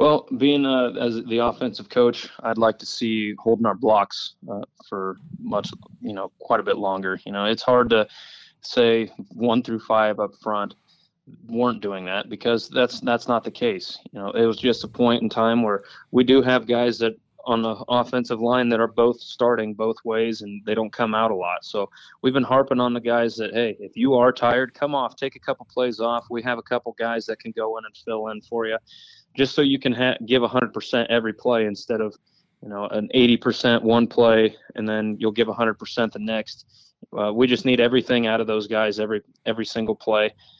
Well, being as the offensive coach, I'd like to see holding our blocks for much, quite a bit longer. It's hard to say 1 through 5 up front weren't doing that because that's not the case. It was just a point in time where we do have guys that on the offensive line that are both starting both ways and they don't come out a lot. So we've been harping on the guys that, hey, if you are tired, come off, take a couple plays off. We have a couple guys that can go in and fill in for you just so you can give 100% every play instead of, an 80% one play and then you'll give 100% the next. We just need everything out of those guys every single play.